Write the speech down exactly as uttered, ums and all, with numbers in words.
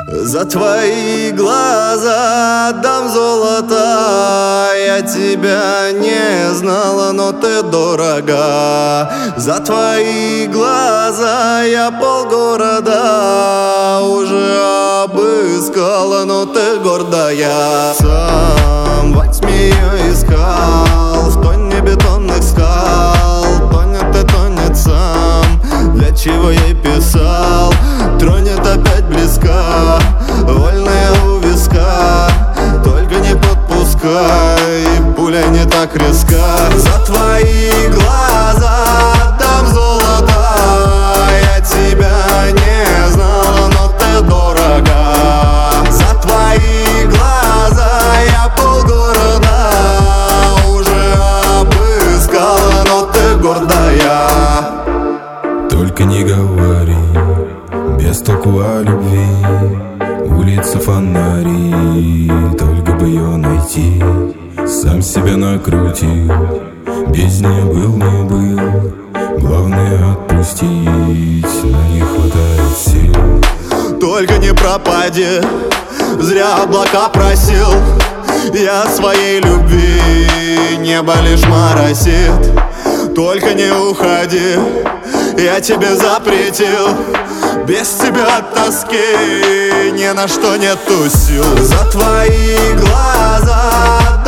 За твои глаза отдам золото. Я тебя не знала, но ты дорога. За твои глаза я полгорода уже обыскала, но ты гордая. Сам во тьме я искал, в тоне бетонных скал. Тонет и тонет сам, для чего я писал. Тронет опять близко, вольная у виска. Только не подпускай, пуля не так резка. За твои глаза отдам золото. Я тебя не знала, но ты дорога. За твои глаза я полгорода уже обыскала, но ты гордая. Только не говори без толку о любви. Улица фонари, только бы ее найти. Сам себя накрутил, без нее был не был. Главное отпустить, но не хватает сил. Только не пропади, зря облака просил. Я своей любви, небо лишь моросит. Только не уходи, я тебе запретил. Без тебя от тоски ни на что нету сил. За твои глаза